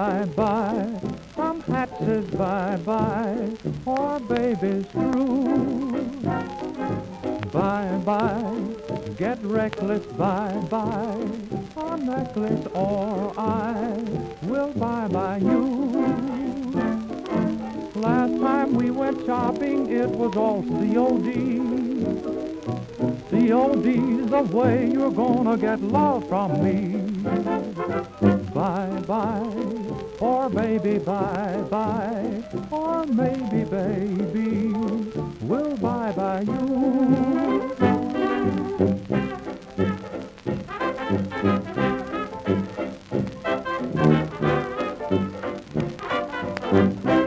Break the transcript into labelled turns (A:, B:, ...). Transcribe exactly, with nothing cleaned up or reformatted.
A: bye-bye. Some hat says bye-bye, or baby's through. Bye-bye, get reckless, bye-bye. A necklace or I will bye-bye you. Last time we went shopping, it was all C O D. C O D's the way you're gonna get love from me. Bye-bye, or baby, bye-bye, or maybe baby will bye-bye you. Thank you.